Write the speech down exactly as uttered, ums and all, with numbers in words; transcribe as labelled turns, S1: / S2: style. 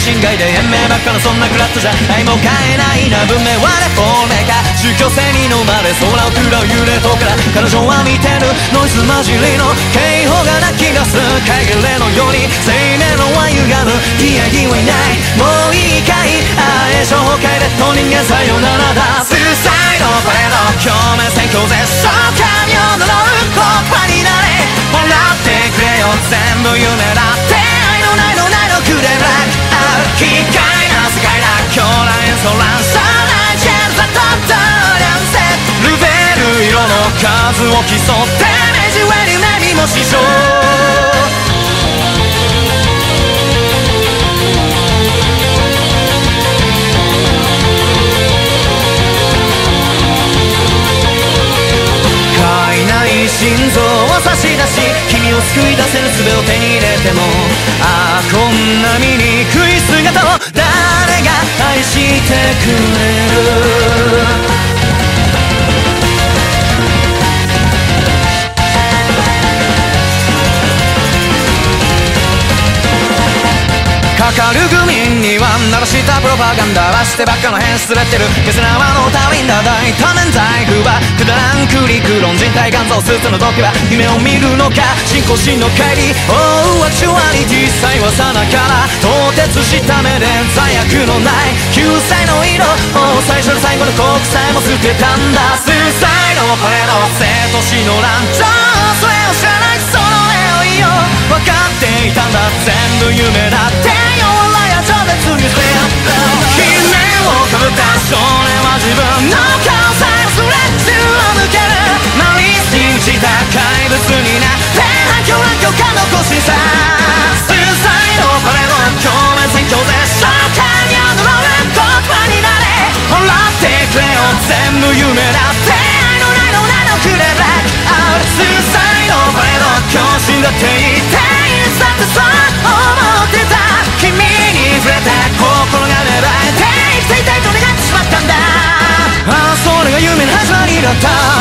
S1: 心外で延命ばっかのそんなクラッとじゃ愛も買えないな。文明はレフォーメーか宗教性に飲まれ空を食らう幽霊とから彼女は見てるノイズ混じりの警報が鳴き出す限りのように生命のは歪むいや義はいないもういいかいああ炎症崩壊でと人間さよならだ。スーサイドパレード表面宣教絶唱神を呪う言葉になれ笑ってくれよ全部夢だって愛のないのないのくれブラックアウト機械な世界だ狂乱演奏乱射ないチェンザトット連戦ルベル色の数を競って目じわり目にも師匠心臓を差し出し君を救い出せる術を手に入れてもああこんな醜い姿を誰が愛してくれる。かかる愚民には鳴らしたプロパガンダはしてばっかの変すれてる消せ縄の旅んだ大多面財布はくだらんクリク論人体肝臓スーツの時は夢を見るのか信仰心の帰り Oh アクチュアリティさえはさなから凍結した目で罪悪のない救済の色 Oh 最初で最後の国際も捨てたんだ。スーサイドパレード生と死の乱調それを知らないその絵をいよ分かっていたんだ全部夢だって情熱にしてやった悲鳴をかぶった少年は自分の顔さえ忘れ銃を抜けるマリスに満ちた怪物になって反響乱境か残しさスーサイドパレード表面宣教で召喚に踊る言葉になれ笑ってくれよ全部夢だって愛のないのないのくれブラックアウトスーサイドパレード狂信だって言っていつだってそう思ってた君に触れて心が芽生えて生きていたいと願ってしまったんだ。ああそれが夢の始まりだった。